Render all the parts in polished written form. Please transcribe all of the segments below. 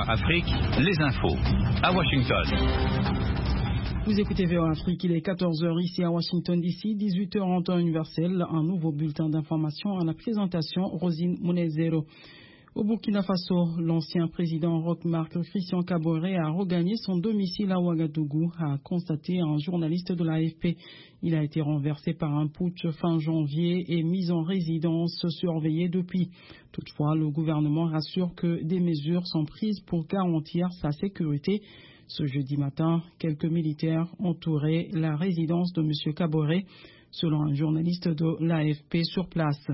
Afrique, les infos. À Washington. Vous écoutez VOA Afrique, il est 14h ici à Washington DC, 18h en temps universel. Un nouveau bulletin d'information à la présentation, Rosine Munezero. Au Burkina Faso, l'ancien président Roch-Marc Christian Kaboré a regagné son domicile à Ouagadougou, a constaté un journaliste de l'AFP. Il a été renversé par un putsch fin janvier et mis en résidence surveillée depuis. Toutefois, le gouvernement rassure que des mesures sont prises pour garantir sa sécurité. Ce jeudi matin, quelques militaires entouraient la résidence de M. Kaboré, selon un journaliste de l'AFP sur place.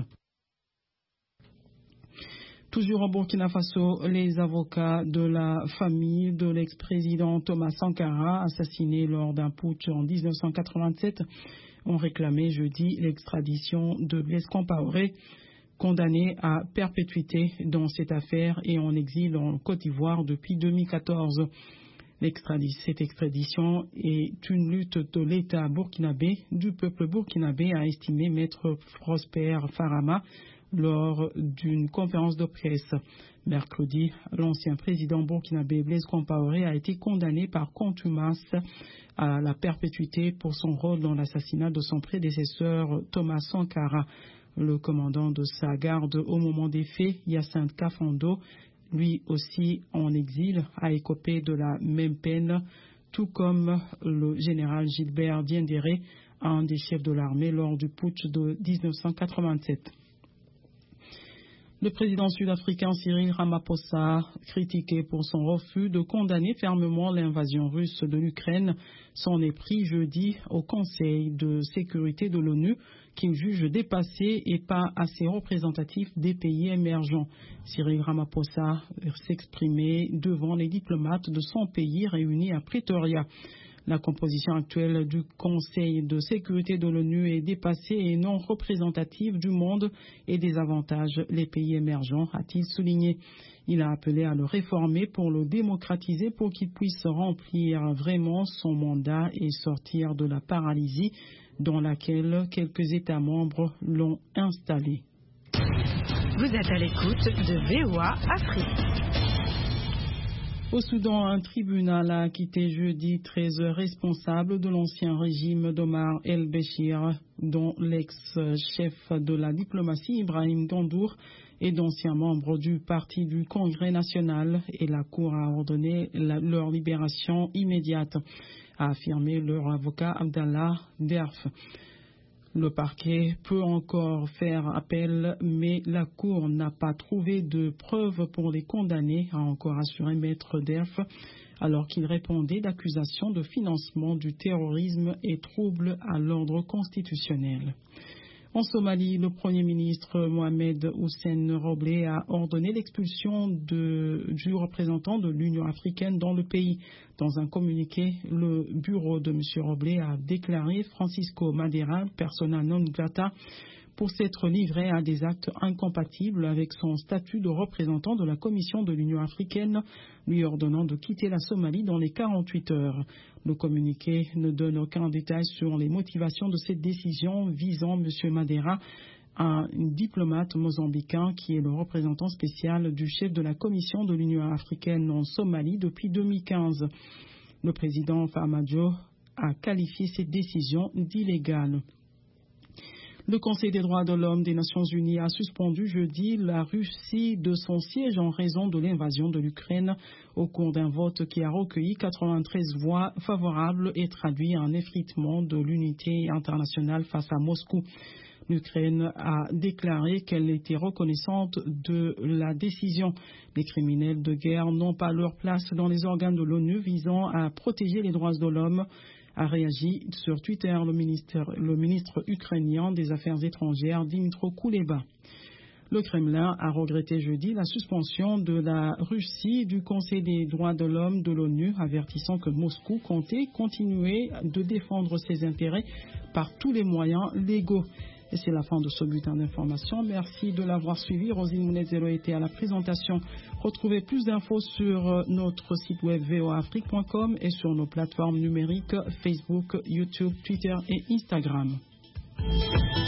Toujours au Burkina Faso, les avocats de la famille de l'ex-président Thomas Sankara, assassiné lors d'un putsch en 1987, ont réclamé jeudi l'extradition de Blaise Compaoré, condamné à perpétuité dans cette affaire et en exil en Côte d'Ivoire depuis 2014. Cette extradition est une lutte de l'État burkinabé, du peuple burkinabé, a estimé maître Prosper Farama lors d'une conférence de presse. Mercredi, l'ancien président burkinabé Blaise Compaoré a été condamné par contumace à la perpétuité pour son rôle dans l'assassinat de son prédécesseur Thomas Sankara. Le commandant de sa garde au moment des faits, Hyacinthe Kafando, lui aussi en exil, a écopé de la même peine, tout comme le général Gilbert Diendéré, un des chefs de l'armée lors du putsch de 1987. Le président sud-africain Cyril Ramaphosa, critiqué pour son refus de condamner fermement l'invasion russe de l'Ukraine, s'en est pris jeudi au Conseil de sécurité de l'ONU, qu'il juge dépassé et pas assez représentatif des pays émergents. Cyril Ramaphosa s'exprimait devant les diplomates de son pays réunis à Pretoria. La composition actuelle du Conseil de sécurité de l'ONU est dépassée et non représentative du monde et désavantage les pays émergents, a-t-il souligné. Il a appelé à le réformer pour le démocratiser pour qu'il puisse remplir vraiment son mandat et sortir de la paralysie dans laquelle quelques États membres l'ont installé. Vous êtes à l'écoute de VOA Afrique. Au Soudan, un tribunal a acquitté jeudi 13 responsables de l'ancien régime d'Omar el-Béchir, dont l'ex-chef de la diplomatie Ibrahim Gandour et d'anciens membres du parti du Congrès national, et la Cour a ordonné leur libération immédiate, a affirmé leur avocat Abdallah Derf. Le parquet peut encore faire appel, mais la Cour n'a pas trouvé de preuves pour les condamner, a encore assuré Maître Derf, alors qu'il répondait d'accusations de financement du terrorisme et troubles à l'ordre constitutionnel. En Somalie, le Premier ministre Mohamed Hussein Roble a ordonné l'expulsion du représentant de l'Union africaine dans le pays. Dans un communiqué, le bureau de M. Roble a déclaré Francisco Madera persona non grata pour s'être livré à des actes incompatibles avec son statut de représentant de la Commission de l'Union africaine, lui ordonnant de quitter la Somalie dans les 48 heures. Le communiqué ne donne aucun détail sur les motivations de cette décision visant M. Madera, un diplomate mozambicain qui est le représentant spécial du chef de la Commission de l'Union africaine en Somalie depuis 2015. Le président Farmajo a qualifié cette décision d'illégale. Le Conseil des droits de l'homme des Nations unies a suspendu jeudi la Russie de son siège en raison de l'invasion de l'Ukraine au cours d'un vote qui a recueilli 93 voix favorables et traduit un effritement de l'unité internationale face à Moscou. L'Ukraine a déclaré qu'elle était reconnaissante de la décision. Les criminels de guerre n'ont pas leur place dans les organes de l'ONU visant à protéger les droits de l'homme, a réagi sur Twitter le ministre ukrainien des Affaires étrangères Dmytro Kuleba. Le Kremlin a regretté jeudi la suspension de la Russie du Conseil des droits de l'homme de l'ONU, avertissant que Moscou comptait continuer de défendre ses intérêts par tous les moyens légaux. Et c'est la fin de ce bulletin d'information. Merci de l'avoir suivi. Rosine Munezero était à la présentation. Retrouvez plus d'infos sur notre site web voaafrique.com et sur nos plateformes numériques Facebook, YouTube, Twitter et Instagram.